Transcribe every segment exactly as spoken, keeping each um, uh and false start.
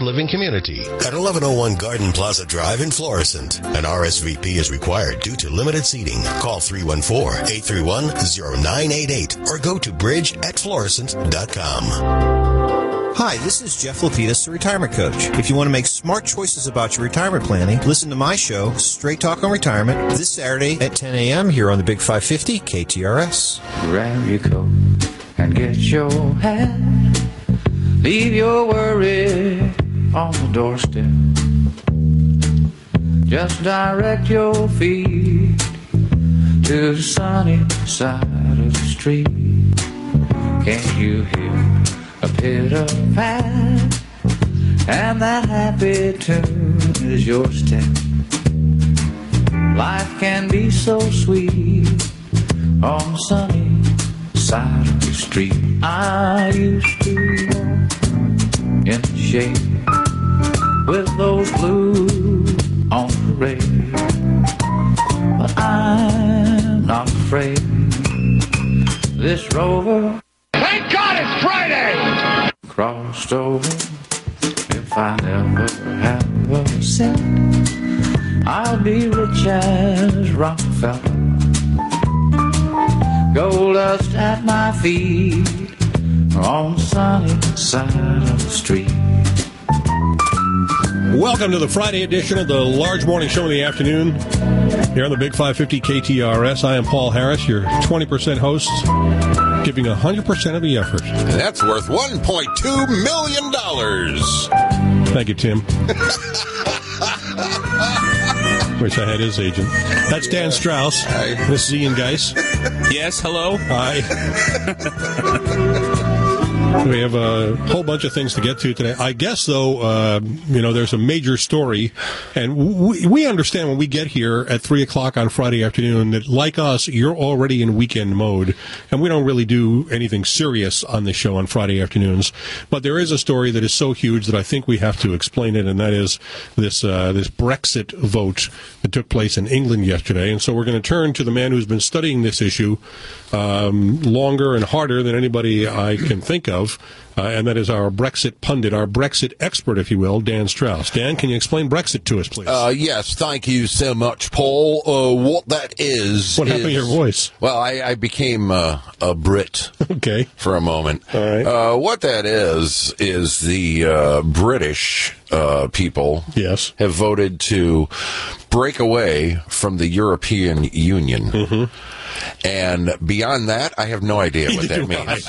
living community at eleven oh one Garden Plaza Drive in Florissant. An R S V P is required due to limited seating. Call three one four, eight three one, zero nine eight eight or go to bridge at florissant dot com. Hi, this is Jeff Lapidus, the Retirement Coach. If you want to make smart choices about your retirement planning, listen to my show, Straight Talk on Retirement, this Saturday at ten a.m. here on the Big five fifty K T R S. Grab your coat and get your hat. Leave your worry on the doorstep. Just direct your feet to the sunny side of the street. Can't you hear a pitter-pat, and that happy tune is your step? Life can be so sweet on the sunny side of the street. I used to walk in the shade with those blues on parade, but I'm not afraid. This rover, thank God it's Friday, crossed over. If I never have a cent, I'll be rich as Rockefeller. Gold dust at my feet on the sunny side of the street. Welcome to the Friday edition of the Large Morning Show in the afternoon here on the Big five fifty K T R S. I am Paul Harris, your twenty percent host, giving one hundred percent of the effort. That's worth one point two million dollars. Thank you, Tim. Wish I had his agent. That's Dan Strauss. Hi. This is Ian Geis. Yes, hello. Hi. We have a whole bunch of things to get to today. I guess, though, uh, you know, there's a major story, and we, we understand when we get here at three o'clock on Friday afternoon that, like us, you're already in weekend mode, and we don't really do anything serious on this show on Friday afternoons. But there is a story that is so huge that I think we have to explain it, and that is this uh, this Brexit vote that took place in England yesterday. And so we're going to turn to the man who's been studying this issue um, longer and harder than anybody I can think of. Uh, and that is our Brexit pundit, our Brexit expert, if you will, Dan Strauss. Dan, can you explain Brexit to us, please? Uh, yes, thank you so much, Paul. Uh, what that is... What happened is, to your voice? Well, I, I became uh, a Brit okay. for a moment. All right. Uh, what that is, is the uh, British uh, people yes. have voted to break away from the European Union. Mm-hmm. And beyond that, I have no idea what that means.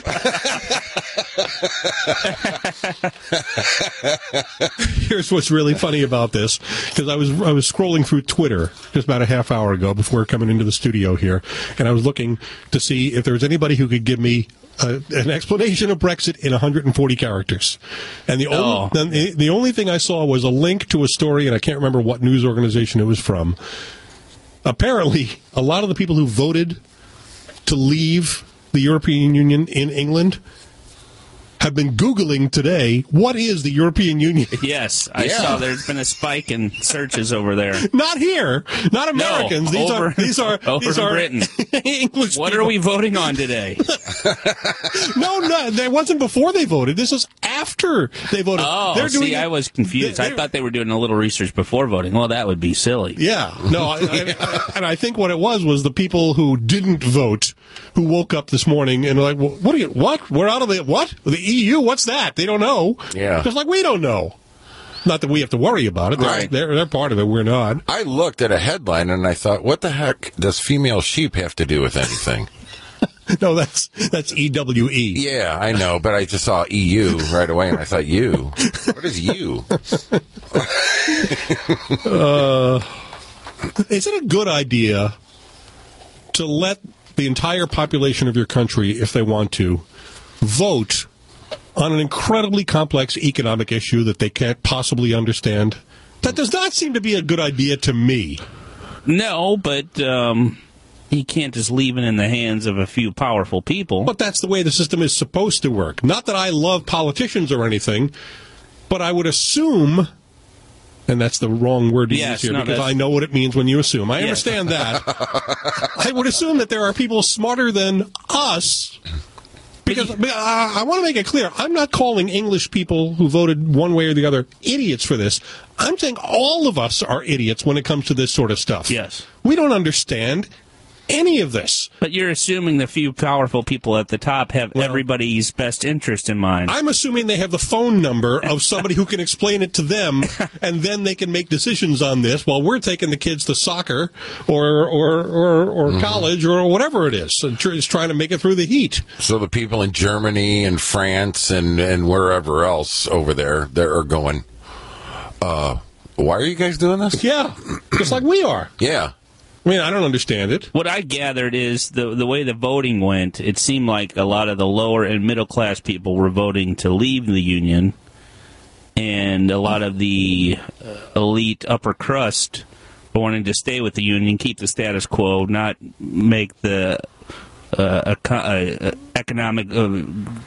Here's what's really funny about this, because I was I was scrolling through Twitter just about a half hour ago before coming into the studio here, and I was looking to see if there was anybody who could give me Uh, an explanation of Brexit in one hundred forty characters. And the, oh. only, the, the only thing I saw was a link to a story, and I can't remember what news organization it was from. Apparently, a lot of the people who voted to leave the European Union in England have been Googling today, what is the European Union? Yes, I yeah. saw there's been a spike in searches over there. Not here. Not Americans. No, these over, are these are over these in are Britain. English What people. are we voting on today? no, no, that wasn't before they voted. This was after they voted. Oh, They're doing see, it, I was confused. They, I thought they were doing a little research before voting. Well, that would be silly. Yeah, no, I, I, and I think what it was was the people who didn't vote who woke up this morning and were like, well, "What are you? What? We're out of the what? The E U? What's that? They don't know." Yeah, just like we don't know. Not that we have to worry about it. They're, right. they're, they're part of it. We're not. I looked at a headline and I thought, what the heck does female sheep have to do with anything? No, that's that's E W E. Yeah, I know, but I just saw E U right away and I thought, you? What is you? uh, is it a good idea to let the entire population of your country, if they want to, vote on an incredibly complex economic issue that they can't possibly understand? That does not seem to be a good idea to me. No, but um, you can't just leave it in the hands of a few powerful people. But that's the way the system is supposed to work. Not that I love politicians or anything, but I would assume, and that's the wrong word to yes, use here no, because that's... I know what it means when you assume. I yes. understand that. I would assume that there are people smarter than us Because uh, I want to make it clear, I'm not calling English people who voted one way or the other idiots for this. I'm saying all of us are idiots when it comes to this sort of stuff. Yes. We don't understand any of this. But you're assuming the few powerful people at the top have well, everybody's best interest in mind. I'm assuming they have the phone number of somebody who can explain it to them, and then they can make decisions on this while we're taking the kids to soccer or or, or, or mm-hmm. college or whatever it is. So it's trying to make it through the heat. So the people in Germany and France and, and wherever else over there, they are going, uh, why are you guys doing this? Yeah, just like we are. Yeah. I mean, I don't understand it. What I gathered is the the way the voting went, it seemed like a lot of the lower and middle class people were voting to leave the union, and a lot of the uh, elite upper crust were wanting to stay with the union, keep the status quo, not make the uh, eco- uh, economic uh,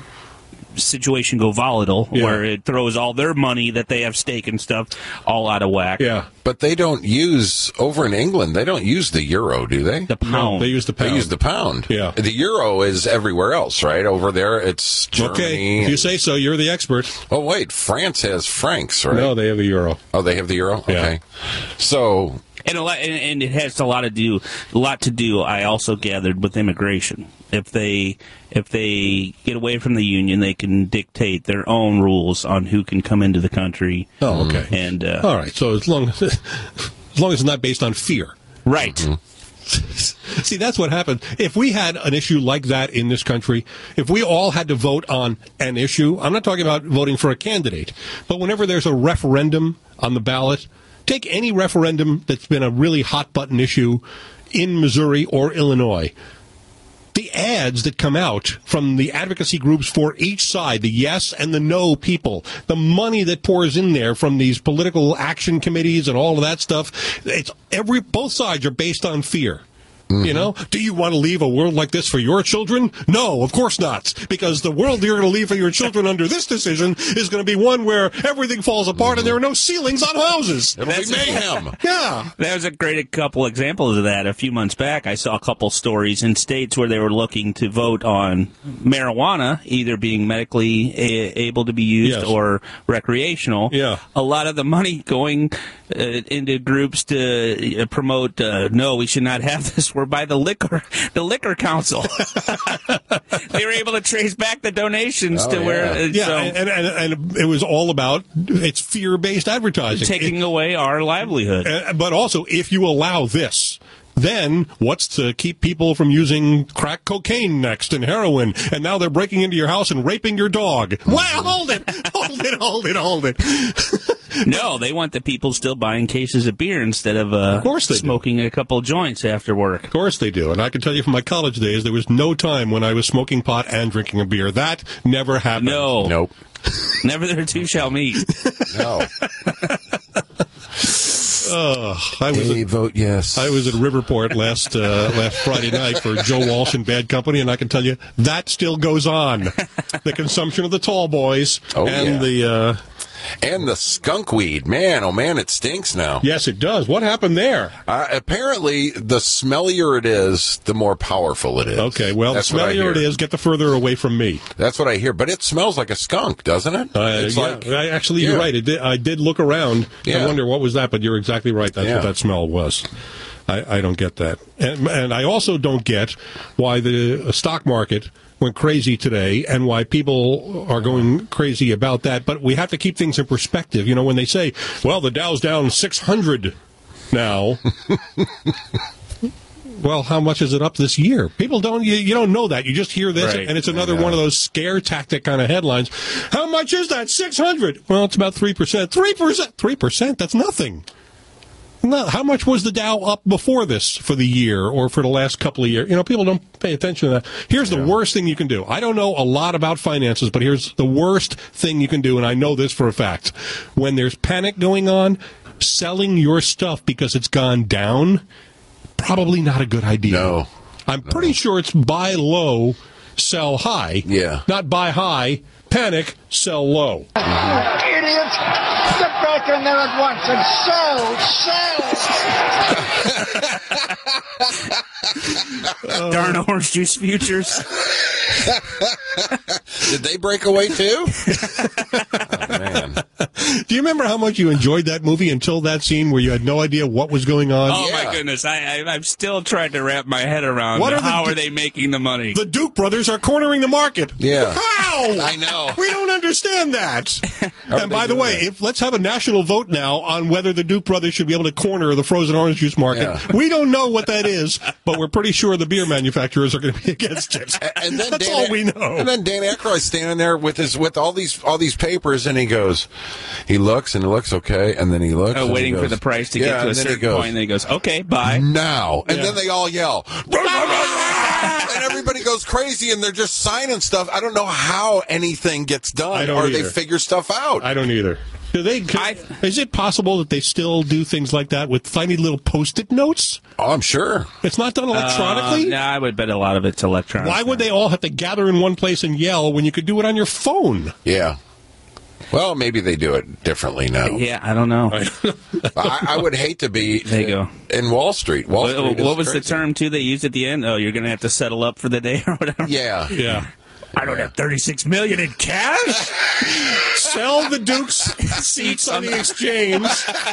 situation go volatile, yeah. where it throws all their money that they have stake and stuff all out of whack. Yeah. But they don't use, over in England, they don't use the euro, do they? The pound. No, they use the pound. They use the pound. Yeah. The euro is everywhere else, right? Over there, it's Germany. Okay, if you say so, you're the expert. Oh, wait, France has francs, right? No, they have the euro. Oh, they have the euro? Yeah. Okay. So... And, a lot, and, and it has a lot to do, a lot to do. I also gathered with immigration. If they if they get away from the union, they can dictate their own rules on who can come into the country. Oh, okay. And uh, all right. So as long as long as it's not based on fear, right? Mm-hmm. See, that's what happens. If we had an issue like that in this country, if we all had to vote on an issue, I'm not talking about voting for a candidate, but whenever there's a referendum on the ballot. Take any referendum that's been a really hot-button issue in Missouri or Illinois. The ads that come out from the advocacy groups for each side, the yes and the no people, the money that pours in there from these political action committees and all of that stuff, it's every both sides are based on fear. Mm-hmm. You know, do you want to leave a world like this for your children? No, of course not. Because the world you're going to leave for your children under this decision is going to be one where everything falls apart mm-hmm. and there are no ceilings on houses. It'll That's be mayhem. Yeah. There was a great couple examples of that. A few months back, I saw a couple stories in states where they were looking to vote on marijuana, either being medically a- able to be used yes. or recreational. Yeah. A lot of the money going uh, into groups to uh, promote, uh, no, we should not have this. We're by the liquor, the liquor council. They were able to trace back the donations oh, to yeah. where. Uh, yeah, so and, and and it was all about it's fear-based advertising, taking it, away our livelihood. Uh, but also, if you allow this. Then, what's to keep people from using crack cocaine next and heroin? And now they're breaking into your house and raping your dog. Well, hold it, hold it, hold it, hold it. No, they want the people still buying cases of beer instead of, uh, of course they smoking do. a couple joints after work. Of course they do. And I can tell you from my college days, there was no time when I was smoking pot and drinking a beer. That never happened. No. Nope. Never their two shall meet. No. Uh, I was they at, vote yes. I was at Riverport last uh, last Friday night for Joe Walsh and Bad Company, and I can tell you that still goes on. The consumption of the tall boys oh, and yeah. the uh, and the skunk weed. Man, oh man, it stinks now. Yes, it does. What happened there? Uh, apparently, the smellier it is, the more powerful it is. Okay, well, That's the smellier it is, get the further away from me. That's what I hear. But it smells like a skunk, doesn't it? Uh, it's yeah, like, I, actually, you're yeah. right. It did, I did look around yeah. and wonder what was that, but you're exactly right. That's yeah. what that smell was. I, I don't get that. And, and I also don't get why the stock market went crazy today and why people are going crazy about that. But we have to keep things in perspective. You know, when they say, well, the Dow's down six hundred now. Well, how much is it up this year? People don't, you, you don't know that. You just hear this, right. and it's another yeah. one of those scare tactic kind of headlines. How much is that? six hundred. Well, it's about three percent. three percent? three percent? That's nothing. No, how much was the Dow up before this for the year or for the last couple of years? You know, people don't pay attention to that. Here's the yeah. worst thing you can do. I don't know a lot about finances, but here's the worst thing you can do, and I know this for a fact. When there's panic going on, selling your stuff because it's gone down, probably not a good idea. No. I'm no. pretty sure it's buy low, sell high. Yeah. Not buy high, panic, sell low. Mm-hmm. Idiot! Step back back in there at once and sell, sell. Darn orange juice futures. Did they break away too? Oh, man. Do you remember how much you enjoyed that movie until that scene where you had no idea what was going on? Oh, Yeah. my goodness. I, I, I'm still trying to wrap my head around What are the how d- are they making the money. The Duke brothers are cornering the market. Yeah. How? I know. We don't understand that. How And are by they the way, doing if let's have a national vote now on whether the Duke brothers should be able to corner the frozen orange juice market. Yeah. We don't know what that is, but we're pretty sure the beer manufacturers are going to be against it. And then That's Dan, all we know. And then Dan Aykroyd's standing there with his with all these all these papers, and he goes, he looks and he looks okay, and then he looks, Oh, and waiting he for goes, the price to yeah, get to a and then he certain goes, point, and then he goes, okay, bye. now, and Yeah. then they all yell, and everybody goes crazy, and they're just signing stuff. I don't know how anything gets I done, don't or they either. figure stuff out. I don't either. Do they? Can, I- is it possible that they still do things like that with tiny little Post-it notes? Oh, I'm sure. It's not done electronically. Uh, no, I would bet a lot of it's electronic. Why would they all have to gather in one place and yell when you could do it on your phone? Yeah. Well, maybe they do it differently now. Yeah, I don't know. I, I would hate to be There you go. in Wall Street. Wall What, Street is what was the crazy. term, too, they used at the end? Oh, you're going to have to settle up for the day or whatever? Yeah. Yeah. I don't have thirty-six million dollars in cash. Sell the Duke's seats on the exchange.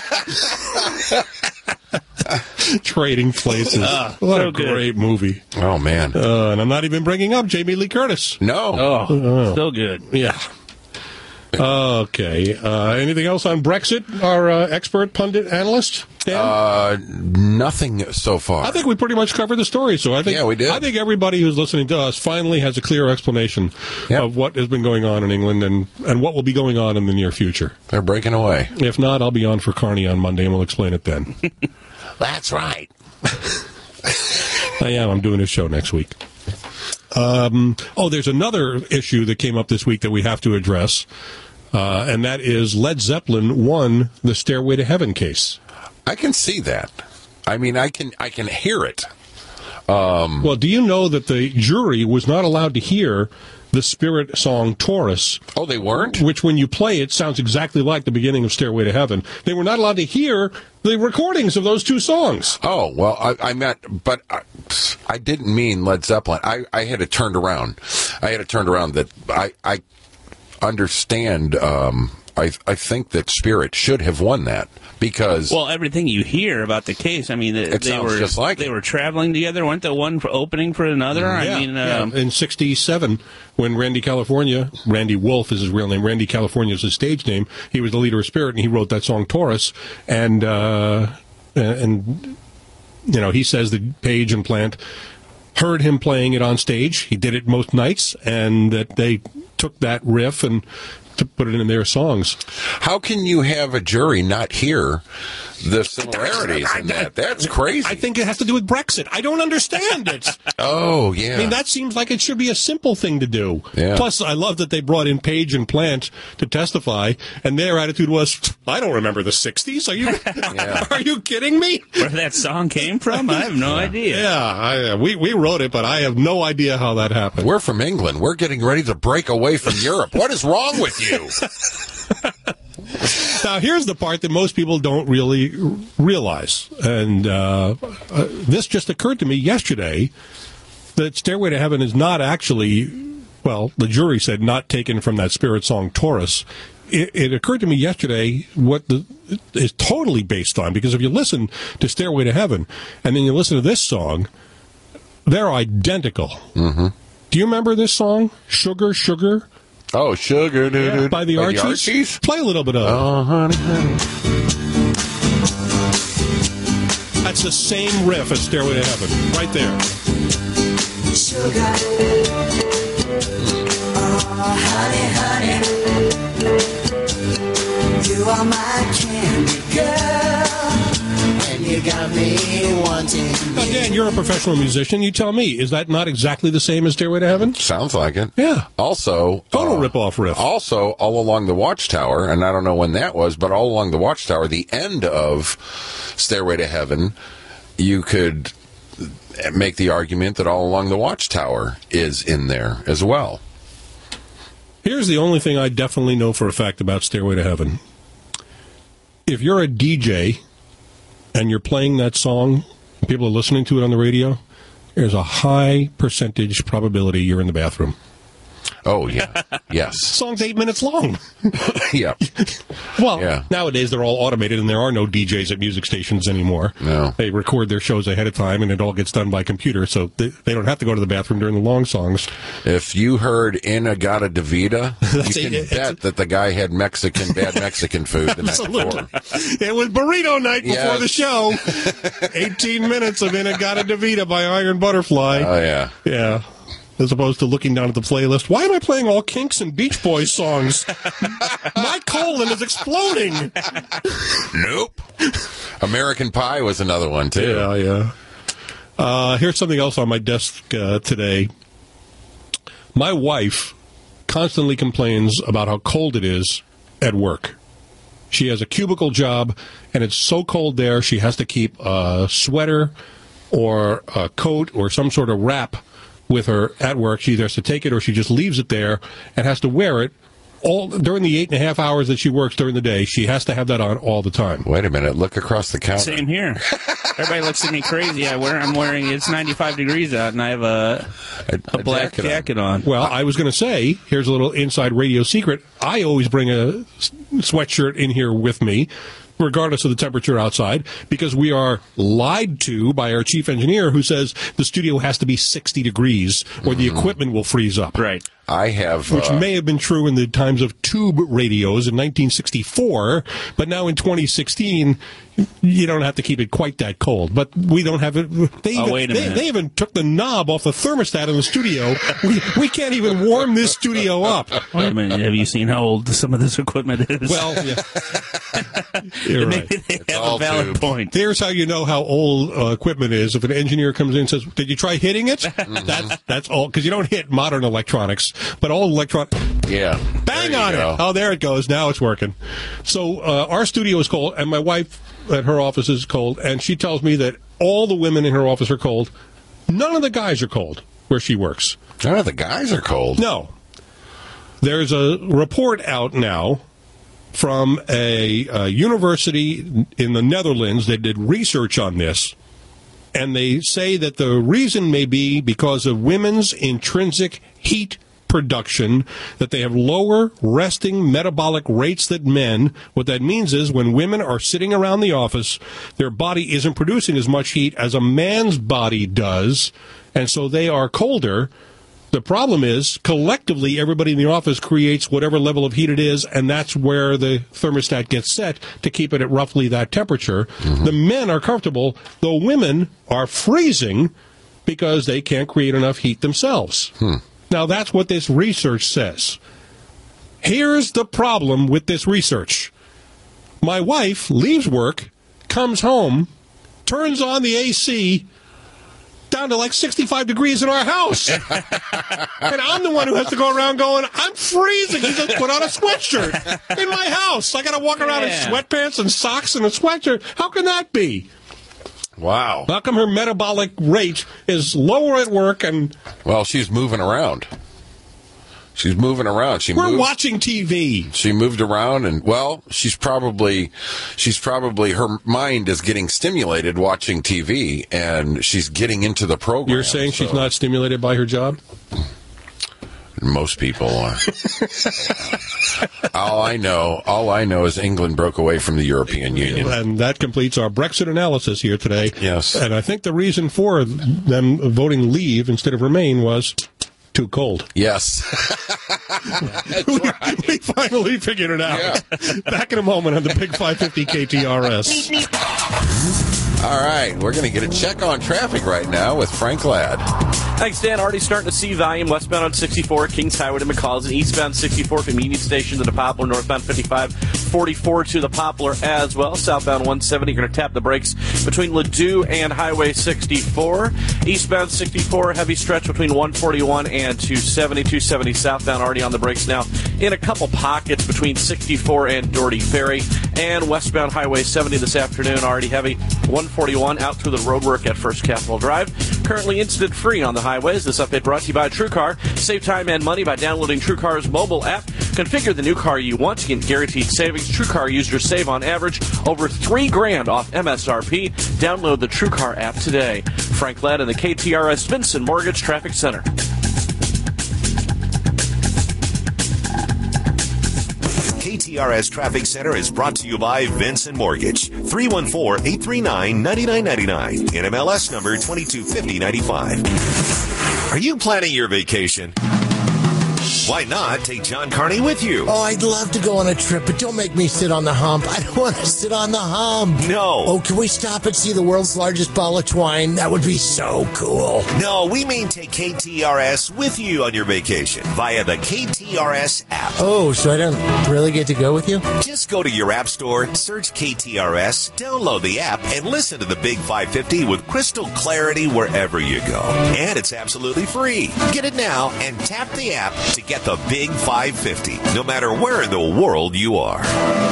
Trading Places. what so a good. great movie. Oh man. Uh, and I'm not even bringing up Jamie Lee Curtis. No. Oh, so good. Yeah. Okay. Uh, anything else on Brexit, our uh, expert pundit analyst? Dan? Uh, nothing so far. I think we pretty much covered the story. So I think Yeah, we did. I think everybody who's listening to us finally has a clear explanation Yep. of what has been going on in England and, and what will be going on in the near future. They're breaking away. If not, I'll be on for Carney on Monday and we'll explain it then. That's right. I am. I'm doing a show next week. Um, oh, there's another issue that came up this week that we have to address, uh, and that is Led Zeppelin won the Stairway to Heaven case. I can see that. I mean, I can I can hear it. Well, do you know that the jury was not allowed to hear the Spirit song Taurus, Oh, they weren't? which when you play it sounds exactly like the beginning of Stairway to Heaven? They were not allowed to hear the recordings of those two songs. Oh, well, I, I meant, but I, I didn't mean Led Zeppelin. I, I had it turned around. I had it turned around that I, I understand, um, I, I think that Spirit should have won that because... Well, everything you hear about the case, I mean, It they sounds were just like they it. were traveling together, weren't the one for opening for another? Yeah, I mean, yeah. um, In sixty-seven, when Randy California, Randy Wolf is his real name, Randy California is his stage name, he was the leader of Spirit, and he wrote that song Taurus, and, uh, and you know, he says that Page and Plant heard him playing it on stage. He did it most nights, and that they took that riff and to put it in their songs. How can you have a jury not hear the similarities in that? That's crazy. I think it has to do with Brexit. I don't understand it. Oh, yeah. I mean, that seems like it should be a simple thing to do. Yeah. Plus, I love that they brought in Page and Plant to testify, and their attitude was, I don't remember the sixties. Are you Yeah. are you kidding me? where that song came from, I have no idea. Yeah, I, we, we wrote it, but I have no idea how that happened. We're from England. We're getting ready to break away from Europe. What is wrong with you? Now, here's the part that most people don't really realize, and uh, uh, this just occurred to me yesterday, that Stairway to Heaven is not actually, well, the jury said not taken from that Spirit song Taurus. It, it occurred to me yesterday what the is totally based on, because if you listen to Stairway to Heaven and then you listen to this song, they're identical. Mm-hmm. Do you remember this song, Sugar, Sugar? Oh, sugar, doo, doo, By the by Archies? the Archies? Play a little bit of it. Oh, honey, honey. That's the same riff as Stairway to Heaven, right there. Sugar, oh honey, honey, you are my candy girl, and you got me wanting Now, Dan, you're a professional musician. You tell me, is that not exactly the same as Stairway to Heaven? Sounds like it. Yeah. Also, Total uh, rip-off riff. Also, all along the Watchtower, and I don't know when that was, but all along the Watchtower, the end of Stairway to Heaven, you could make the argument that all along the Watchtower is in there as well. Here's the only thing I definitely know for a fact about Stairway to Heaven. if you're a D J and you're playing that song, and people are listening to it on the radio, there's a high percentage probability you're in the bathroom. Oh, yeah. Yes. Song's eight minutes long. Yeah. Well, Yeah. nowadays they're all automated, and there are no D Js at music stations anymore. No. They record their shows ahead of time, and it all gets done by computer, so they, they don't have to go to the bathroom during the long songs. If you heard Inagata Davida, That's you can it. bet that the guy had Mexican, bad Mexican food the night Absolutely. before. It was burrito night before Yes. the show. eighteen minutes of Inagata Davida by Iron Butterfly. Oh, yeah. Yeah. As opposed to looking down at the playlist. Why am I playing all Kinks and Beach Boys songs? My colon is exploding. Nope. American Pie was another one, too. Yeah, yeah. Uh, here's something else on my desk uh, today. My wife constantly complains about how cold it is at work. She has a cubicle job, and it's so cold there, she has to keep a sweater or a coat or some sort of wrap with her at work. She either has to take it or she just leaves it there and has to wear it all during the eight and a half hours that she works during the day. She has to have that on all the time. Wait a minute. Look across the counter. Same here. Everybody looks at me crazy. I wear, I'm wearing, it's ninety-five degrees out, and I have a, A, a black jacket on. jacket on. Well, I was going to say, here's a little inside radio secret. I always bring a s- sweatshirt in here with me, regardless of the temperature outside, because we are lied to by our chief engineer who says the studio has to be sixty degrees or the equipment will freeze up. Right. I have... Which uh, may have been true in the times of tube radios in nineteen sixty-four, but now in twenty sixteen, you don't have to keep it quite that cold. But we don't have it. They Oh, even, wait a they, minute. they even took the knob off the thermostat in the studio. we, we can't even warm this studio up. Wait a minute. Have you seen how old some of this equipment is? Well, yeah. You're right. Maybe they have all a valid tubes. point. Here's how you know how old uh, equipment is. If an engineer comes in and says, "Did you try hitting it?" That's that's all, because you don't hit modern electronics, but all electron. Yeah. Bang There you on go. it! Oh, there it goes. Now it's working. So uh, our studio is cold, and my wife at her office is cold, and she tells me that all the women in her office are cold. None of the guys are cold where she works. None of the guys are cold. No. There's a report out now from a, a university in the Netherlands that did research on this, and they say that the reason may be because of women's intrinsic heat production, that they have lower resting metabolic rates than men. What that means is when women are sitting around the office, their body isn't producing as much heat as a man's body does, and so they are colder. The problem is, collectively, everybody in the office creates whatever level of heat it is, and that's where the thermostat gets set to keep it at roughly that temperature. Mm-hmm. The men are comfortable, though women are freezing because they can't create enough heat themselves. Hmm. Now, that's what this research says. Here's the problem with this research. My wife leaves work, comes home, turns on the A C, down to like sixty-five degrees in our house. And I'm the one who has to go around going, I'm freezing. She just put on a sweatshirt in my house. I got to walk around Yeah. in sweatpants and socks and a sweatshirt. How can that be? Wow. How come her metabolic rate is lower at work and Well, she's moving around. She's moving around. She we're moved, watching T V? She moved around, and well, she's probably, she's probably her mind is getting stimulated watching T V, and she's getting into the program. You're saying she's so not stimulated by her job? Most people are. all I know, all I know is England broke away from the European Union. And that completes our Brexit analysis here today. Yes. And I think the reason for them voting leave instead of remain was too cold. Yes. we, we finally figured it out. Back in a moment on the Big five fifty K T R S. All right, we're going to get a check on traffic right now with Frank Ladd. Thanks, Dan. Already starting to see volume westbound on sixty-four, Kings Highway to McCalls, and eastbound sixty-four, Convenience Station to the Poplar, northbound fifty-five, forty-four to the Poplar as well. Southbound one seventy, going to tap the brakes between Ladue and Highway sixty-four. Eastbound sixty-four, heavy stretch between one forty-one and two seventy. two seventy southbound already on the brakes now in a couple pockets between sixty-four and Doherty Ferry. And westbound Highway seventy this afternoon, already heavy. one forty-one out through the roadwork at First Capitol Drive. Currently incident-free on the highways. This update brought to you by TrueCar. Save time and money by downloading TrueCar's mobile app. Configure the new car you want to get guaranteed savings. TrueCar users save on average over three grand off M S R P. Download the TrueCar app today. Frank Ladd in the K T R S Vinson Mortgage Traffic Center. K T R S Traffic Center is brought to you by Vinson Mortgage. three one four, eight three nine, nine nine nine nine. N M L S number twenty-two fifty ninety-five. Are you planning your vacation? Why not take John Carney with you? Oh, I'd love to go on a trip, but don't make me sit on the hump. I don't want to sit on the hump. No. Oh, can we stop and see the world's largest ball of twine? That would be so cool. No, we mean take K T R S with you on your vacation via the K T R S app. Oh, so I don't really get to go with you? Just go to your app store, search K T R S, download the app, and listen to the Big five fifty with crystal clarity wherever you go. And it's absolutely free. Get it now and tap the app to get the Big five fifty, no matter where in the world you are.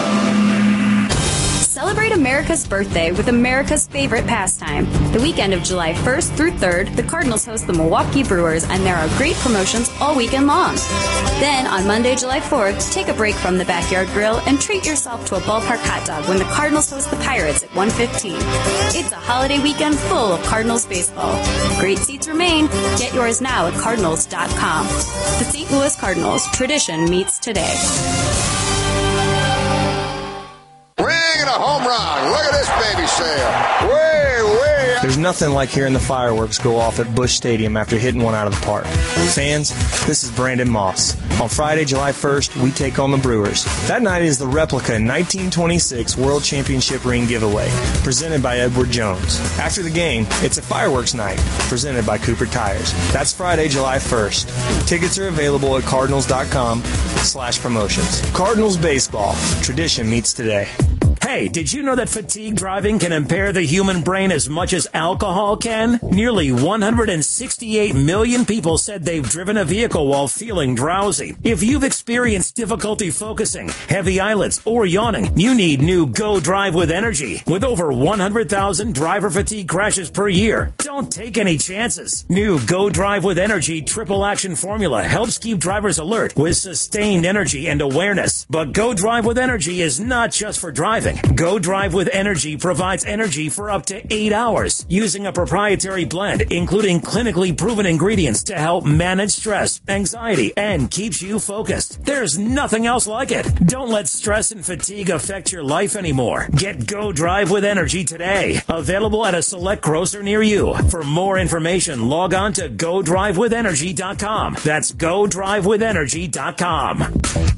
Celebrate America's birthday with America's favorite pastime. The weekend of July first through third, the Cardinals host the Milwaukee Brewers, and there are great promotions all weekend long. Then, on Monday, July fourth, take a break from the backyard grill and treat yourself to a ballpark hot dog when the Cardinals host the Pirates at one fifteen. It's a holiday weekend full of Cardinals baseball. Great seats remain. Get yours now at Cardinals dot com. The Saint Louis Cardinals. Tradition meets today. Ring and a home run. Look at this baby sail. Way, way out. There's nothing like hearing the fireworks go off at Busch Stadium after hitting one out of the park. Fans, this is Brandon Moss. On Friday, July first, we take on the Brewers. That night is the replica nineteen twenty-six World Championship ring giveaway, presented by Edward Jones. After the game, it's a fireworks night, presented by Cooper Tires. That's Friday, July first. Tickets are available at Cardinals dot com slash promotions. Cardinals Baseball. Tradition meets today. Hey, did you know that fatigue driving can impair the human brain as much as alcohol can? Nearly one hundred sixty-eight million people said they've driven a vehicle while feeling drowsy. If you've experienced difficulty focusing, heavy eyelids, or yawning, you need new Go Drive with Energy. With over one hundred thousand driver fatigue crashes per year, don't take any chances. New Go Drive with Energy Triple Action Formula helps keep drivers alert with sustained energy and awareness. But Go Drive with Energy is not just for driving. Go Drive with Energy provides energy for up to eight hours using a proprietary blend, including clinically proven ingredients to help manage stress, anxiety, and keeps you focused. There's nothing else like it. Don't let stress and fatigue affect your life anymore. Get Go Drive with Energy today. Available at a select grocer near you. For more information, log on to go drive with energy dot com. That's go drive with energy dot com.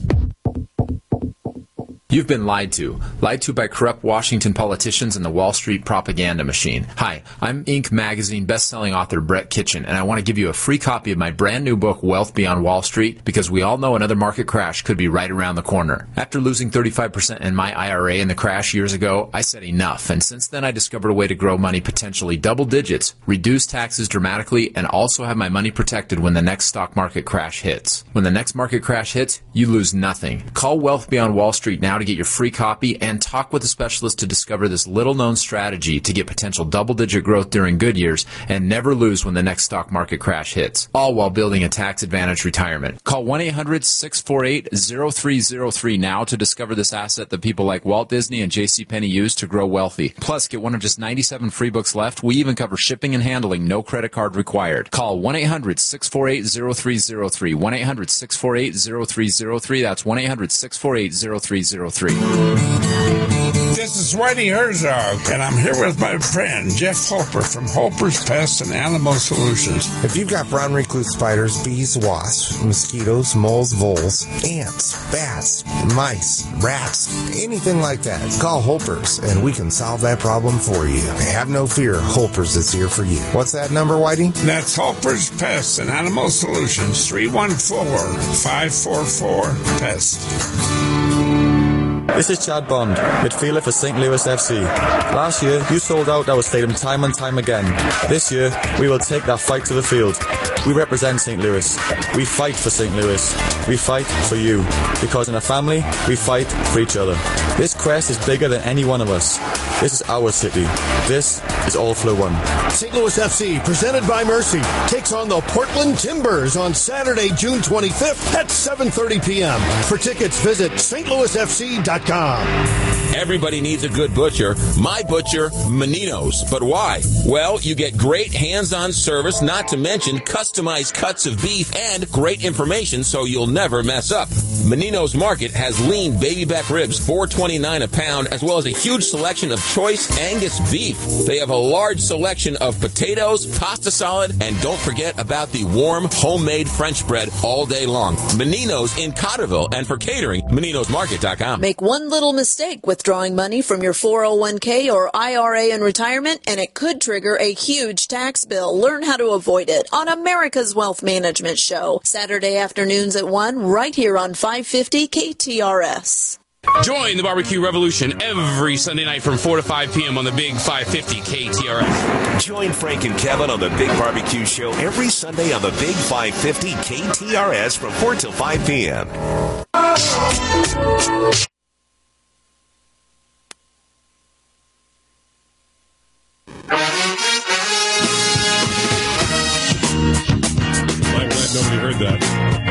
You've been lied to. Lied to by corrupt Washington politicians and the Wall Street propaganda machine. Hi, I'm Inc magazine best-selling author Brett Kitchen, and I want to give you a free copy of my brand new book, Wealth Beyond Wall Street, because we all know another market crash could be right around the corner. After losing thirty-five percent in my I R A in the crash years ago, I said enough, and since then I discovered a way to grow money potentially double digits, reduce taxes dramatically, and also have my money protected when the next stock market crash hits. When the next market crash hits, you lose nothing. Call Wealth Beyond Wall Street now to get your free copy and talk with a specialist to discover this little-known strategy to get potential double-digit growth during good years and never lose when the next stock market crash hits, all while building a tax-advantaged retirement. Call one eight hundred, six four eight, zero three zero three now to discover this asset that people like Walt Disney and JCPenney use to grow wealthy. Plus, get one of just ninety-seven free books left. We even cover shipping and handling, no credit card required. Call one eight hundred, six four eight, zero three zero three, one eight hundred, six four eight, zero three zero three. That's one eight hundred, six four eight, zero three zero three. This is Whitey Herzog, and I'm here with my friend Jeff Holper from Holper's Pest and Animal Solutions. If you've got brown recluse spiders, bees, wasps, mosquitoes, moles, voles, ants, bats, mice, rats, anything like that, call Holper's, and we can solve that problem for you. Have no fear, Holper's is here for you. What's that number, Whitey? That's Holper's Pest and Animal Solutions, three one four, five four four, PEST. This is Chad Bond, midfielder for Saint Louis F C. Last year, you sold out our stadium time and time again. This year, we will take that fight to the field. We represent Saint Louis. We fight for Saint Louis. We fight for you. Because in a family, we fight for each other. This quest is bigger than any one of us. This is our city. This is All for One. Saint Louis F C, presented by Mercy, takes on the Portland Timbers on Saturday, June twenty-fifth at seven thirty p.m. For tickets, visit st louis f c dot com. Everybody needs a good butcher. My butcher, Menino's. But why? Well, you get great hands-on service, not to mention customized cuts of beef and great information so you'll never mess up. Menino's Market has lean baby back ribs, four twenty-nine a pound, as well as a huge selection of choice Angus beef. They have a large selection of potatoes, pasta salad, and don't forget about the warm, homemade French bread all day long. Menino's in Cotterville, and for catering, meninos market dot com. Make one little mistake withdrawing money from your four oh one k or I R A in retirement, and it could trigger a huge tax bill. Learn how to avoid it on America's Wealth Management Show, Saturday afternoons at one, right here on five fifty K T R S. Join the barbecue revolution every Sunday night from four to five p.m. on the Big five fifty K T R S. Join Frank and Kevin on the Big Barbecue Show every Sunday on the Big five fifty K T R S from four till five p.m. I'm glad nobody heard that.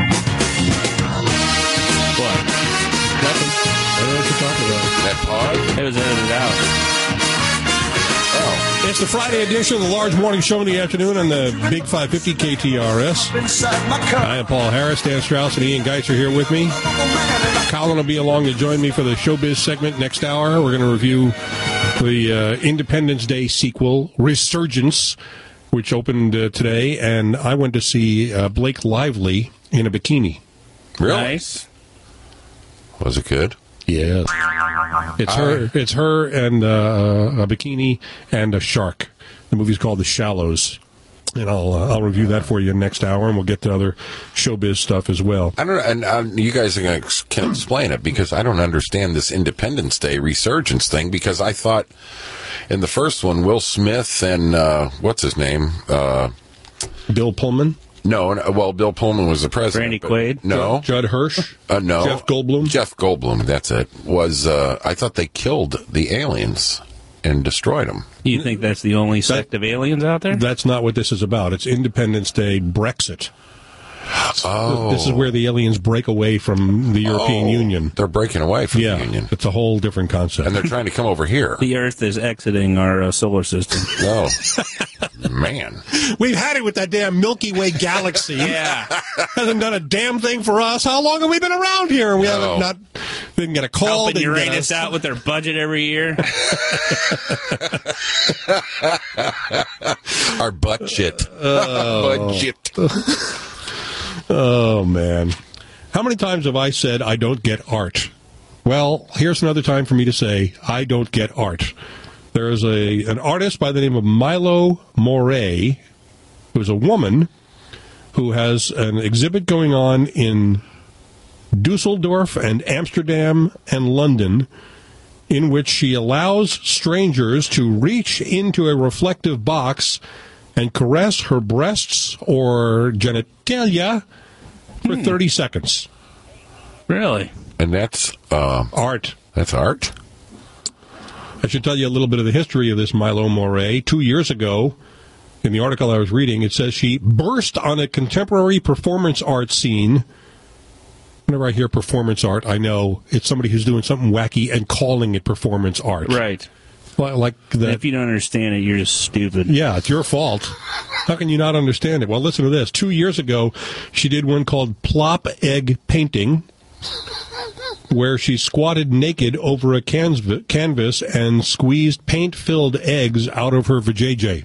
What? Nothing. I don't know what you're talking about. That pause? It was edited out. Oh. It's the Friday edition of the Large Morning Show in the afternoon on the Big five fifty K T R S. I am Paul Harris. Dan Strauss and Ian Geitz are here with me. Colin will be along to join me for the Showbiz segment next hour. We're going to review the uh, Independence Day sequel, Resurgence, which opened uh, today, and I went to see uh, Blake Lively in a bikini. Really? Nice. Was it good? Yeah. It's her. It's her and uh, a bikini and a shark. The movie's called The Shallows, and I'll uh, I'll review that for you next hour, and we'll get to other showbiz stuff as well. I don't know, and um, you guys are gonna, can explain it, because I don't understand this Independence Day resurgence thing, because I thought in the first one, Will Smith and uh, what's his name, uh, Bill Pullman. No, no, well, Bill Pullman was the president. Randy Quaid? No. Judd Hirsch? Uh, no. Jeff Goldblum? Jeff Goldblum, that's it. Was, uh, I thought they killed the aliens and destroyed them. You think that's the only sect of aliens out there? That's not what this is about. It's Independence Day Brexit. Oh. This is where the aliens break away from the European Oh, Union. They're breaking away from yeah, the Union. It's a whole different concept. And they're trying to come over here. The Earth is exiting our uh, solar system. No. Man. We've had it with that damn Milky Way galaxy. Yeah. Hasn't done a damn thing for us. How long have we been around here? We No. haven't not didn't get a call. Helping didn't get Uranus a- out with their budget every year. Our budget. Oh. budget. Oh, man. How many times have I said I don't get art? Well, here's another time for me to say I don't get art. There is a an artist by the name of Milo Moray, who's a woman who has an exhibit going on in Dusseldorf and Amsterdam and London, in which she allows strangers to reach into a reflective box and caress her breasts or genitalia for Hmm. thirty seconds. Really? And that's uh, Art. That's art. I should tell you a little bit of the history of this Milo Moray. Two years ago, in the article I was reading, it says she burst on a contemporary performance art scene. Whenever I hear performance art, I know it's somebody who's doing something wacky and calling it performance art. Right. Well, like that. If you don't understand it, you're just stupid. Yeah, it's your fault. How can you not understand it? Well, listen to this. Two years ago, she did one called Plop Egg Painting, where she squatted naked over a canv- canvas and squeezed paint-filled eggs out of her vajayjay.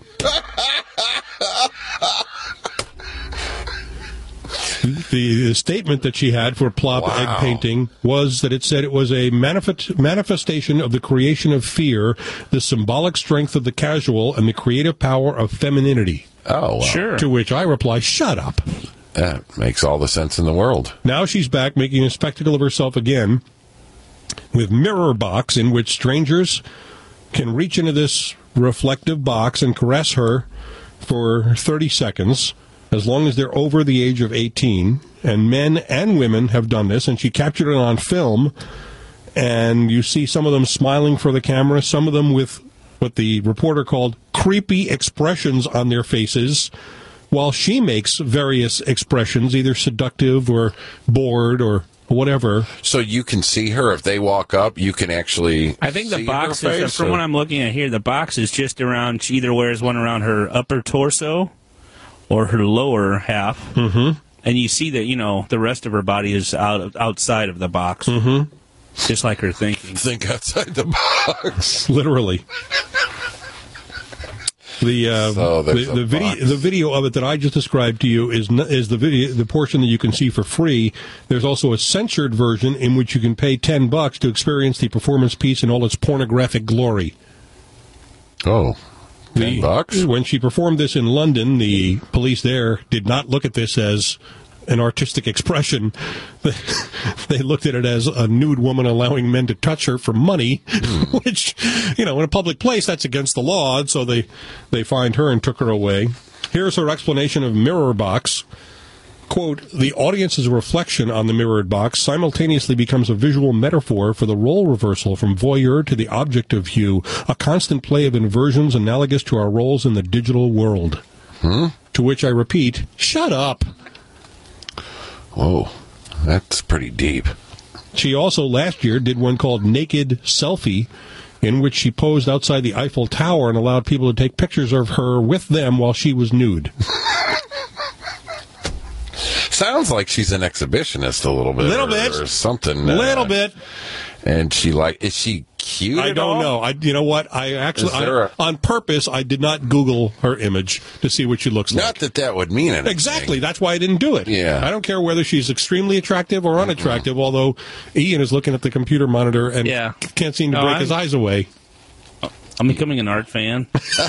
The, the statement that she had for Plop Wow. Egg Painting was that it said it was a manifest, manifestation of the creation of fear, the symbolic strength of the casual, and the creative power of femininity. Oh, wow. Sure. To which I reply, shut up. That makes all the sense in the world. Now she's back making a spectacle of herself again with Mirror Box, in which strangers can reach into this reflective box and caress her for thirty seconds, as long as they're over the age of eighteen. And men and women have done this, and she captured it on film. and you see some of them smiling for the camera, some of them with what the reporter called creepy expressions on their faces, while she makes various expressions, either seductive or bored or whatever. So you can see her if they walk up. You can actually. I think the see box her is, face, from or- what I'm looking at here, the box is just around. She either wears one around her upper torso or her lower half, mm-hmm. and you see that you know the rest of her body is out of, outside of the box, mm-hmm. just like her thinking. Think outside the box, literally. The uh, So the, there's a the video box. the video of it that I just described to you is n- is the video the portion that you can see for free. There's also a censored version in which you can pay ten bucks to experience the performance piece in all its pornographic glory. Oh, ten the, bucks? When she performed this in London, the police there did not look at this as an artistic expression. They looked at it as a nude woman allowing men to touch her for money, Mm. which, you know, in a public place, that's against the law, and so they, they fined her and took her away. Here's her explanation of Mirror Box. Quote, the audience's reflection on the mirrored box simultaneously becomes a visual metaphor for the role reversal from voyeur to the objective view, a constant play of inversions analogous to our roles in the digital world. Hmm? To which I repeat, shut up. Whoa, that's pretty deep. She also last year did one called Naked Selfie, in which she posed outside the Eiffel Tower and allowed people to take pictures of her with them while she was nude. Sounds like she's an exhibitionist a little bit. Little or, bit. Or something. Little uh, bit. And she like, is she cute I at don't all? know. I, you know what? I actually, Is there I, a- on purpose, I did not Google her image to see what she looks like. Not that that would mean anything. Exactly. That's why I didn't do it. Yeah. I don't care whether she's extremely attractive or unattractive, although Ian is looking at the computer monitor and Yeah. can't seem to No, break I'm- his eyes away. I'm becoming an art fan.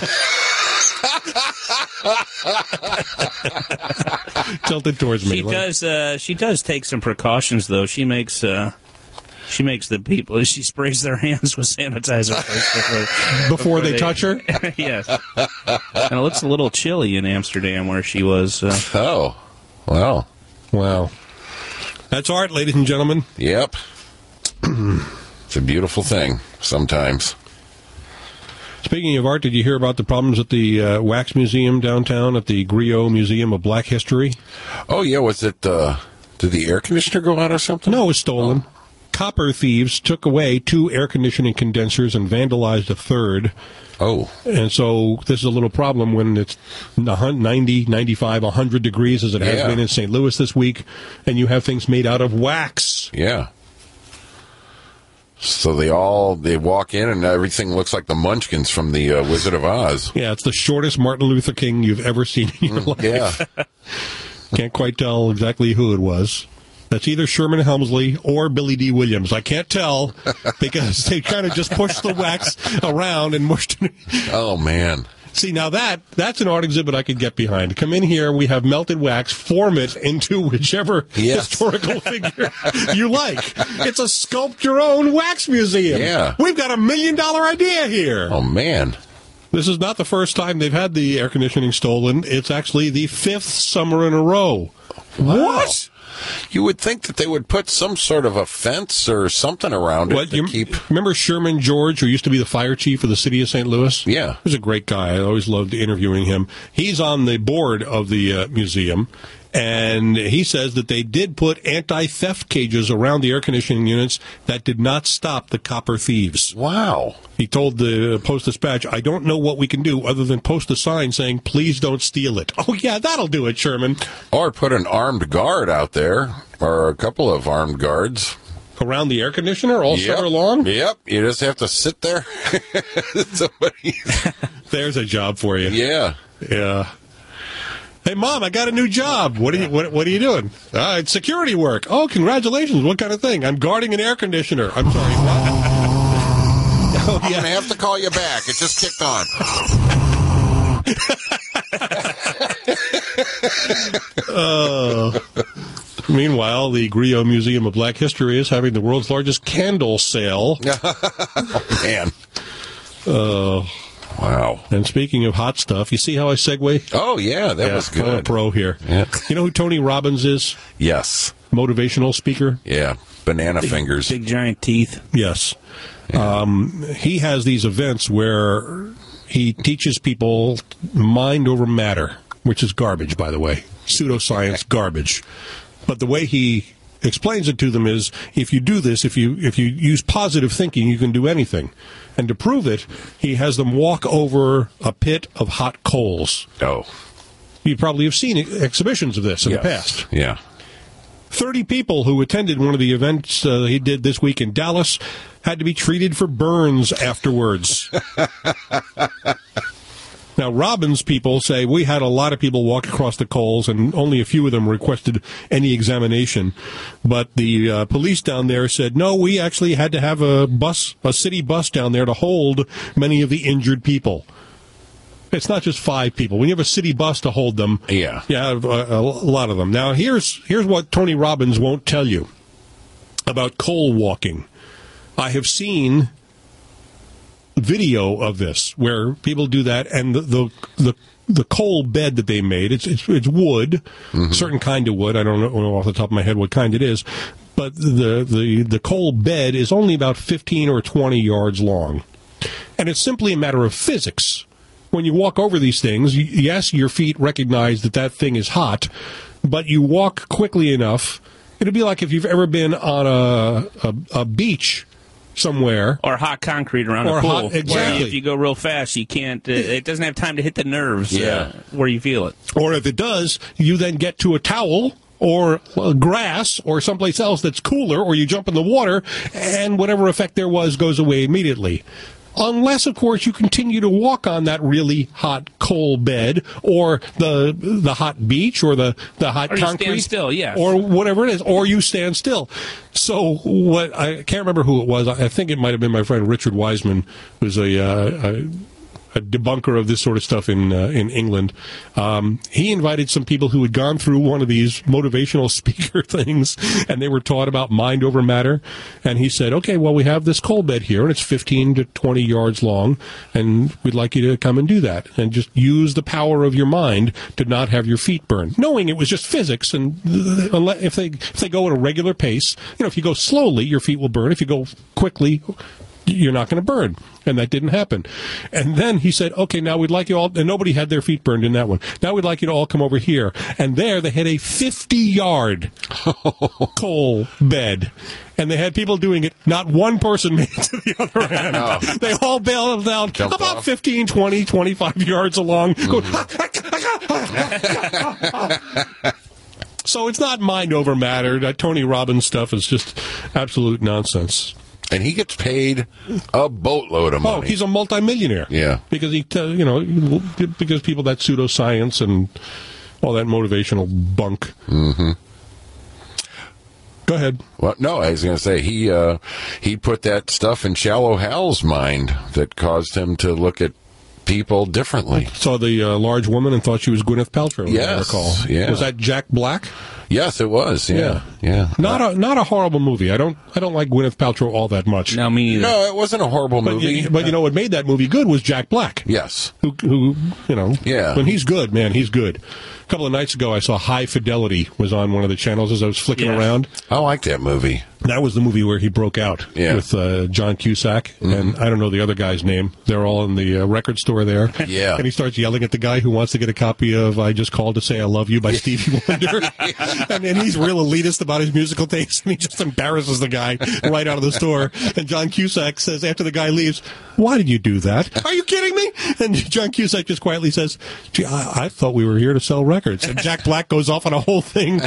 Tilted towards me. She does. Uh, she does take some precautions, though. She makes. Uh, she makes the people. She sprays their hands with sanitizer first before, Before they touch her? Yes. And it looks a little chilly in Amsterdam, where she was. Uh, Oh, well. Wow. That's art, ladies and gentlemen. Yep. It's a beautiful thing sometimes. Speaking of art, did you hear about the problems at the uh, Wax Museum downtown, at the Griot Museum of Black History? Oh, yeah. Was it, uh, did the air conditioner go out or something? No, it was stolen. Oh. Copper thieves took away two air conditioning condensers and vandalized a third. Oh. And so this is a little problem when it's ninety, ninety-five, one hundred degrees, as it has Yeah. been in Saint Louis this week, and you have things made out of wax. Yeah. So they all, they walk in and everything looks like the Munchkins from the uh, Wizard of Oz. Yeah, it's the shortest Martin Luther King you've ever seen in your life. Yeah. Can't quite tell exactly who it was. That's either Sherman Helmsley or Billy D. Williams. I can't tell because they kind of just pushed the wax around and mushed it. Oh, man. See, now that that's an art exhibit I could get behind. Come in here, we have melted wax, form it into whichever Yes. historical figure you like. It's a sculpt your own wax museum. Yeah. We've got a million dollar idea here. Oh, man. This is not the first time they've had the air conditioning stolen. It's actually the fifth summer in a row. What? You would think that they would put some sort of a fence or something around it What, to you keep... remember Sherman George, who used to be the fire chief of the city of Saint Louis? Yeah. He was a great guy. I always loved interviewing him. He's on the board of the uh, museum, and he says that they did put anti-theft cages around the air conditioning units that did not stop the copper thieves. Wow. He told the Post-Dispatch, I don't know what we can do other than post a sign saying, please don't steal it. Oh, yeah, that'll do it, Sherman. Or put an armed guard out there, or a couple of armed guards. Around the air conditioner all Yep. summer long? Yep. You just have to sit there. Somebody... There's a job for you. Yeah. Yeah. Hey, Mom, I got a new job. What are you What, what are you doing? Uh, it's security work. Oh, congratulations. What kind of thing? I'm guarding an air conditioner. I'm sorry. What? Oh, I'm yeah. going to have to call you back. It just kicked on. Uh, meanwhile, the Griot Museum of Black History is having the world's largest candle sale. Oh, man. Uh, wow. And speaking of hot stuff, you see how I segue? Oh, yeah, that Yeah, was I'm a good. pro here. Yeah. You know who Tony Robbins is? Yes. Motivational speaker. Yeah. banana fingers. Big giant teeth. Yes. Um, he has these events where he teaches people mind over matter, which is garbage, by the way. Pseudoscience garbage. But the way he explains it to them is, if you do this, if you if you use positive thinking, you can do anything. And to prove it, he has them walk over a pit of hot coals. Oh. You probably have seen exhibitions of this in Yes. the past. Yeah. thirty people who attended one of the events uh, he did this week in Dallas had to be treated for burns afterwards. Now, Robbins people say, we had a lot of people walk across the coals, and only a few of them requested any examination. But the uh, police down there said, no, we actually had to have a bus, a city bus down there to hold many of the injured people. It's not just five people. When you have a city bus to hold them, yeah, you have a, a lot of them. Now, here's here's what Tony Robbins won't tell you about coal walking. I have seen video of this where people do that, and the the the, the coal bed that they made, it's it's, it's wood, mm-hmm. certain kind of wood. I don't know off the top of my head what kind it is, but the the the coal bed is only about fifteen or twenty yards long, and it's simply a matter of physics. When you walk over these things, yes, your feet recognize that that thing is hot, but you walk quickly enough. It'd be like if you've ever been on a a, a beach somewhere, or hot concrete around or a pool. Hot, exactly. Where if you go real fast, you can't. Uh, it doesn't have time to hit the nerves. Yeah. Uh, where you feel it. Or if it does, you then get to a towel or uh, grass or someplace else that's cooler, or you jump in the water, and whatever effect there was goes away immediately. Unless, of course, you continue to walk on that really hot coal bed, or the the hot beach, or the, the hot or concrete, you stand still, yes. or whatever it is, or you stand still. So what I can't remember who it was. I think it might have been my friend Richard Wiseman, who's a, uh, a a debunker of this sort of stuff in uh, in England. Um, he invited some people who had gone through one of these motivational speaker things, and they were taught about mind over matter. And he said, okay, well, we have this coal bed here, and it's fifteen to twenty yards long, and we'd like you to come and do that, and just use the power of your mind to not have your feet burned, knowing it was just physics. And if they, if they go at a regular pace, you know, if you go slowly, your feet will burn. If you go quickly, you're not going to burn. And that didn't happen. And then he said, okay, now we'd like you all, and nobody had their feet burned in that one. Now we'd like you to all come over here. And there they had a fifty-yard coal bed. And they had people doing it. Not one person made it to the other end. No. They all bailed down Jumped about off. fifteen, twenty, twenty-five yards along. Mm-hmm. Going, so it's not mind over matter. That Tony Robbins stuff is just absolute nonsense. And he gets paid a boatload of money. Oh, he's a multimillionaire. Yeah. Because he, uh, you know, because people, that pseudoscience and all that motivational bunk. Mm-hmm. Go ahead. Well, no, I was going to say he uh, he put that stuff in Shallow Hal's mind that caused him to look at people differently. Saw the uh, large woman and thought she was Gwyneth Paltrow. Yes, I recall. yeah. Was that Jack Black? Yes, it was. Yeah, yeah. yeah. Not a not a horrible movie. I don't I don't like Gwyneth Paltrow all that much. No, me either. No, it wasn't a horrible but movie. You, but you know what made that movie good was Jack Black. Yes. Who, who you know? Yeah. When he's good, man, he's good. A couple of nights ago, I saw High Fidelity was on one of the channels as I was flicking Yes. around. I like that movie. That was the movie where he broke out Yeah. with uh, John Cusack, Mm-hmm. and I don't know the other guy's name. They're all in the uh, record store there. Yeah. And he starts yelling at the guy who wants to get a copy of I Just Called to Say I Love You by Stevie Wonder. And then he's real elitist about his musical taste, and he just embarrasses the guy right out of the store. And John Cusack says, after the guy leaves, why did you do that? Are you kidding me? And John Cusack just quietly says, gee, I, I thought we were here to sell records. And Jack Black goes off on a whole thing.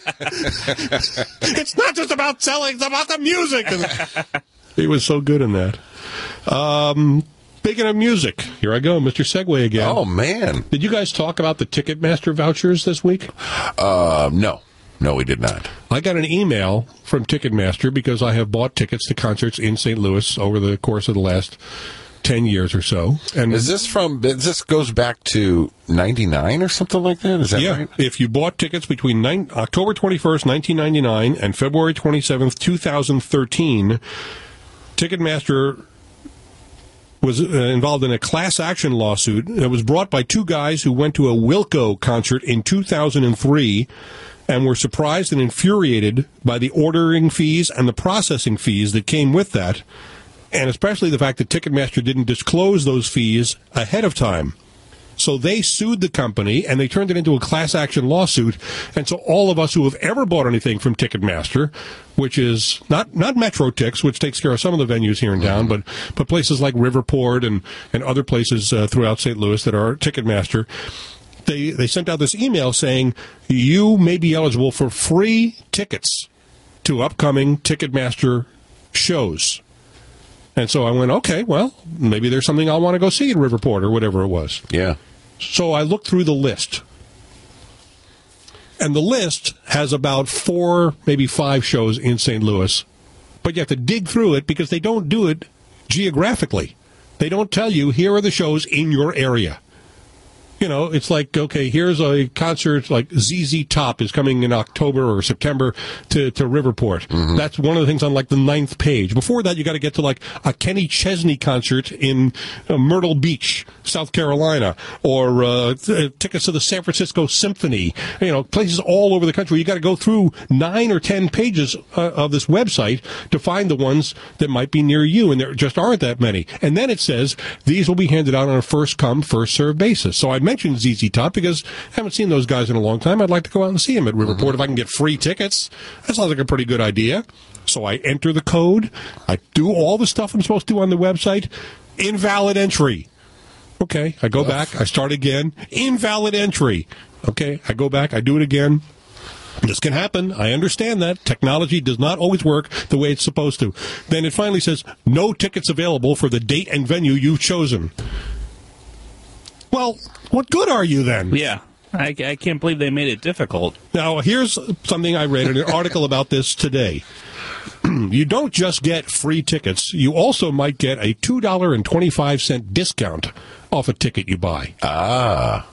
It's not just about selling, it's about the music. And he was so good in that. Um, speaking of music, here I go, Mister Segway again. Oh, man. Did you guys talk about the Ticketmaster vouchers this week? Uh, no. No, we did not. I got an email from Ticketmaster because I have bought tickets to concerts in Saint Louis over the course of the last ten years or so. And Is this from, this goes back to ninety-nine or something like that? Is that yeah, right? if you bought tickets between nine, October twenty-first, nineteen ninety-nine and February twenty-seventh, twenty thirteen, Ticketmaster was uh, involved in a class action lawsuit that was brought by two guys who went to a Wilco concert in two thousand three. and were surprised and infuriated by the ordering fees and the processing fees that came with that, and especially the fact that Ticketmaster didn't disclose those fees ahead of time. So they sued the company, and they turned it into a class action lawsuit. And so all of us who have ever bought anything from Ticketmaster, which is not not MetroTix, which takes care of some of the venues here in town, but but places like Riverport and, and other places uh, throughout Saint Louis that are Ticketmaster, they, they sent out this email saying, you may be eligible for free tickets to upcoming Ticketmaster shows. And so I went, okay, well, maybe there's something I want to go see in Riverport or whatever it was. Yeah. So I looked through the list. And the list has about four, maybe five shows in Saint Louis. But you have to dig through it because they don't do it geographically. They don't tell you, here are the shows in your area. You know, it's like, okay, here's a concert like Z Z Top is coming in October or September to, to Riverport. Mm-hmm. That's one of the things on like the ninth page. Before that, you got to get to like a Kenny Chesney concert in uh, Myrtle Beach, South Carolina, or uh, th- tickets to the San Francisco Symphony. You know, places all over the country. You got to go through nine or ten pages uh, of this website to find the ones that might be near you, and there just aren't that many. And then it says these will be handed out on a first come, first served basis. So I mentioned Z Z Top because I haven't seen those guys in a long time. I'd like to go out and see them at Riverport. Mm-hmm. If I can get free tickets, that sounds like a pretty good idea. So I enter the code. I do all the stuff I'm supposed to do on the website. Invalid entry. Okay, I go back. I start again. Invalid entry. Okay, I go back. I do it again. This can happen. I understand that. Technology does not always work the way it's supposed to. Then it finally says, no tickets available for the date and venue you've chosen. Well, what good are you then? Yeah. I, I can't believe they made it difficult. Now, here's something I read in an article about this today. You don't just get free tickets. You also might get a two dollars and twenty-five cents discount off a ticket you buy. Ah.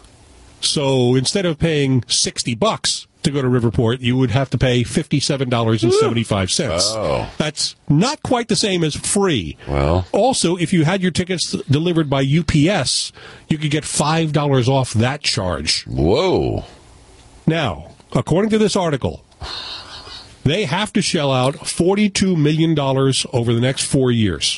So instead of paying sixty bucks to go to Riverport, you would have to pay fifty-seven dollars and seventy-five cents. Oh. That's not quite the same as free. Well. Also, if you had your tickets delivered by U P S, you could get five dollars off that charge. Whoa. Now, according to this article, they have to shell out forty-two million dollars over the next four years.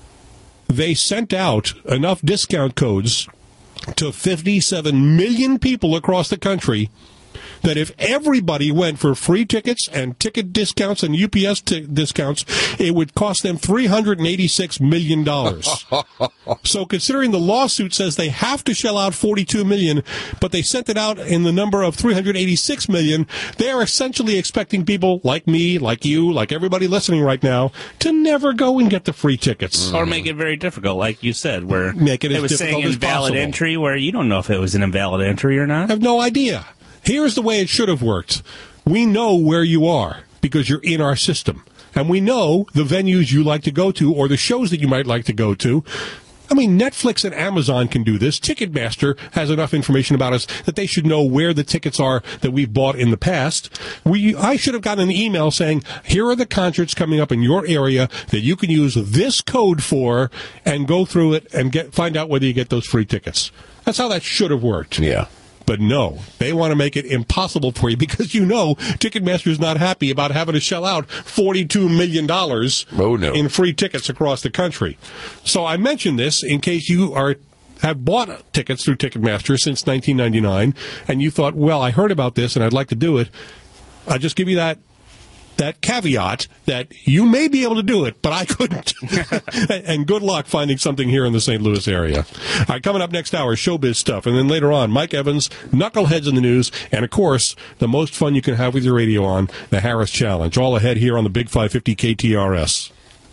They sent out enough discount codes to fifty-seven million people across the country that if everybody went for free tickets and ticket discounts and U P S t- discounts, it would cost them three hundred eighty-six million dollars. So considering the lawsuit says they have to shell out forty-two million dollars, but they sent it out in the number of three hundred eighty-six million dollars, they are essentially expecting people like me, like you, like everybody listening right now, to never go and get the free tickets. Or make it very difficult, like you said, where make it, it as was saying difficult as invalid possible. entry, where you don't know if it was an invalid entry or not. I have no idea. Here's the way it should have worked. We know where you are because you're in our system. And we know the venues you like to go to or the shows that you might like to go to. I mean, Netflix and Amazon can do this. Ticketmaster has enough information about us that they should know where the tickets are that we've bought in the past. We, I should have gotten an email saying, here are the concerts coming up in your area that you can use this code for and go through it and get find out whether you get those free tickets. That's how that should have worked. Yeah. But no, they want to make it impossible for you because you know Ticketmaster is not happy about having to shell out forty-two million dollars oh, no. in free tickets across the country. So I mentioned this in case you are have bought tickets through Ticketmaster since nineteen ninety-nine, and you thought, well, I heard about this and I'd like to do it. I'll just give you that that caveat that you may be able to do it, but I couldn't. And good luck finding something here in the Saint Louis area. All right, coming up next hour, showbiz stuff. And then later on, Mike Evans, Knuckleheads in the News, and, of course, the most fun you can have with your radio on, the Harris Challenge. All ahead here on the Big five fifty K T R S.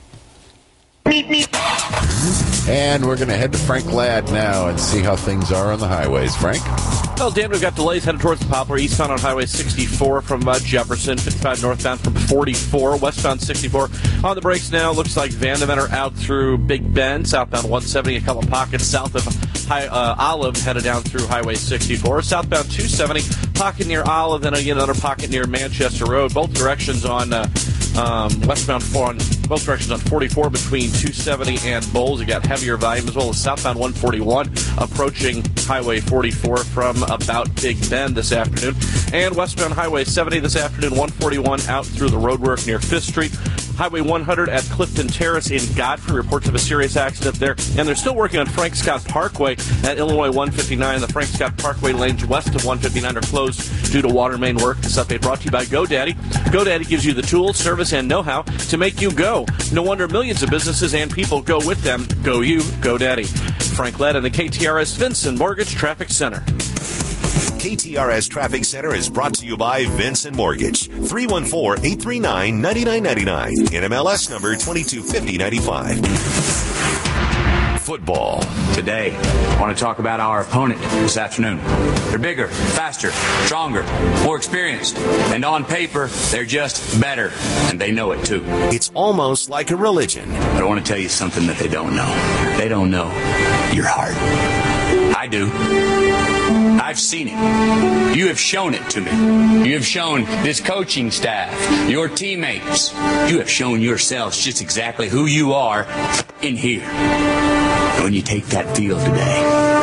And we're going to head to Frank Ladd now and see how things are on the highways. Frank? Well, Dan, we've got delays headed towards the Poplar, eastbound on Highway sixty-four from uh, Jefferson, fifty-five northbound from forty-four, westbound sixty-four. On the brakes now, looks like Vandeven are out through Big Bend, southbound one seventy, a couple pockets south of High, uh, Olive headed down through Highway sixty-four. Southbound two seventy, pocket near Olive, then again another pocket near Manchester Road. Both directions on uh, um, westbound four on both directions on forty-four between two seventy and Bowles. You got heavier volume, as well as southbound one forty-one approaching Highway forty-four from about Big Bend this afternoon. And westbound Highway seventy this afternoon, one forty-one out through the roadwork near Fifth Street. Highway one hundred at Clifton Terrace in Godfrey. Reports of a serious accident there. And they're still working on Frank Scott Parkway at Illinois one fifty-nine. The Frank Scott Parkway lanes west of one fifty-nine are closed due to water main work. This update brought to you by GoDaddy. GoDaddy gives you the tools, service, and know-how to make you go. No wonder millions of businesses and people go with them. Go you, GoDaddy. Frank Ladd in the K T R S Vinson Mortgage Traffic Center. K T R S Traffic Center is brought to you by Vincent Mortgage. three one four, eight three nine, nine nine nine nine. N M L S number twenty-two fifty ninety-five. Football. Today, I want to talk about our opponent this afternoon. They're bigger, faster, stronger, more experienced. And on paper, they're just better. And they know it too. It's almost like a religion. But I want to tell you something that they don't know. They don't know your heart. I do. I've seen it. You have shown it to me. You have shown this coaching staff, your teammates. You have shown yourselves just exactly who you are in here. And when you take that field today,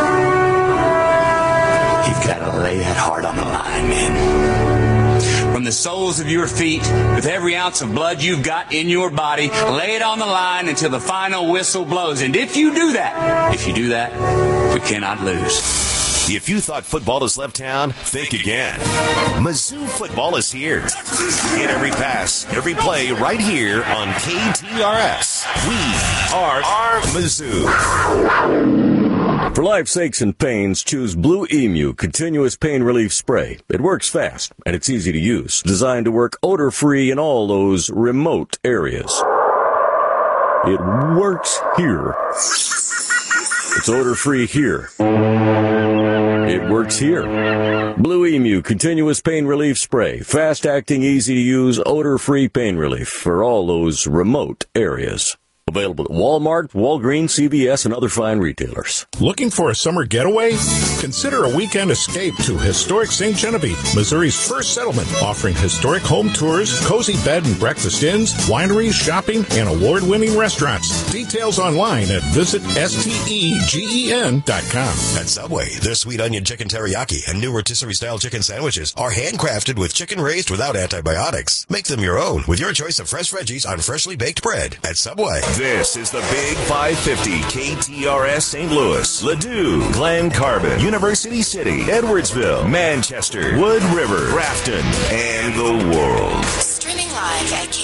you've got to lay that heart on the line, man. From the soles of your feet, with every ounce of blood you've got in your body, lay it on the line until the final whistle blows. And if you do that, if you do that, we cannot lose. If you thought football has left town, think again. Mizzou football is here. Get every pass, every play right here on K T R S. We are, are Mizzou. For life's aches and pains, choose Blue Emu Continuous Pain Relief Spray. It works fast, and it's easy to use. Designed to work odor-free in all those remote areas. It works here. It's odor-free here. It works here. Blue Emu Continuous Pain Relief Spray. Fast-acting, easy-to-use, odor-free pain relief for all those remote areas. Available at Walmart, Walgreens, C V S, and other fine retailers. Looking for a summer getaway? Consider a weekend escape to historic Saint Genevieve, Missouri's first settlement, offering historic home tours, cozy bed and breakfast inns, wineries, shopping, and award-winning restaurants. Details online at visit stegen dot com. At Subway, their sweet onion chicken teriyaki and new rotisserie-style chicken sandwiches are handcrafted with chicken raised without antibiotics. Make them your own with your choice of fresh veggies on freshly baked bread at Subway. This is the Big five fifty K T R S Saint Louis, Ladue, Glen Carbon, University City, Edwardsville, Manchester, Wood River, Grafton, and the world. Streaming live at